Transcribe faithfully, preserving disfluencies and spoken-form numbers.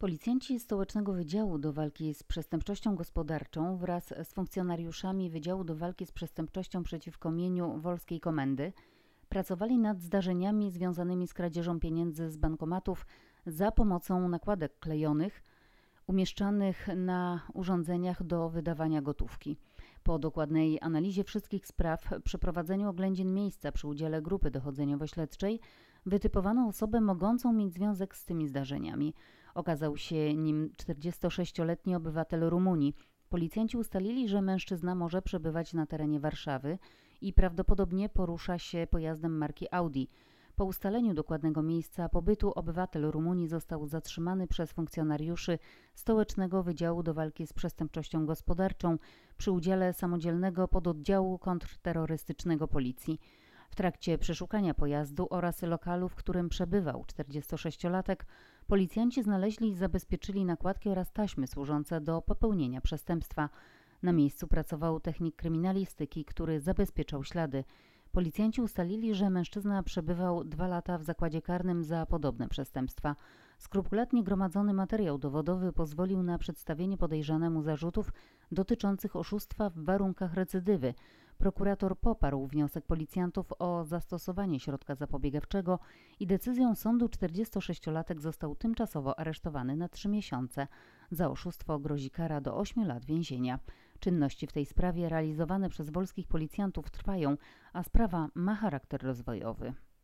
Policjanci Stołecznego Wydziału do Walki z Przestępczością Gospodarczą wraz z funkcjonariuszami Wydziału do Walki z Przestępczością przeciwko mieniu Wolskiej Komendy pracowali nad zdarzeniami związanymi z kradzieżą pieniędzy z bankomatów za pomocą nakładek klejonych umieszczanych na urządzeniach do wydawania gotówki. Po dokładnej analizie wszystkich spraw, przeprowadzeniu oględzin miejsca przy udziale grupy dochodzeniowo-śledczej wytypowano osobę mogącą mieć związek z tymi zdarzeniami. Okazał się nim czterdziestosześcioletni obywatel Rumunii. Policjanci ustalili, że mężczyzna może przebywać na terenie Warszawy i prawdopodobnie porusza się pojazdem marki Audi. Po ustaleniu dokładnego miejsca pobytu obywatel Rumunii został zatrzymany przez funkcjonariuszy Stołecznego Wydziału do Walki z Przestępczością Gospodarczą przy udziale samodzielnego pododdziału kontrterrorystycznego Policji. W trakcie przeszukania pojazdu oraz lokalu, w którym przebywał czterdziestosześciolatek, policjanci znaleźli i zabezpieczyli nakładki oraz taśmy służące do popełnienia przestępstwa. Na miejscu pracował technik kryminalistyki, który zabezpieczał ślady. Policjanci ustalili, że mężczyzna przebywał dwa lata w zakładzie karnym za podobne przestępstwa. Skrupulatnie gromadzony materiał dowodowy pozwolił na przedstawienie podejrzanemu zarzutów dotyczących oszustwa w warunkach recydywy. Prokurator poparł wniosek policjantów o zastosowanie środka zapobiegawczego i decyzją sądu czterdziestosześciolatek został tymczasowo aresztowany na trzy miesiące. Za oszustwo grozi kara do ośmiu lat więzienia. Czynności w tej sprawie realizowane przez wolskich policjantów trwają, a sprawa ma charakter rozwojowy.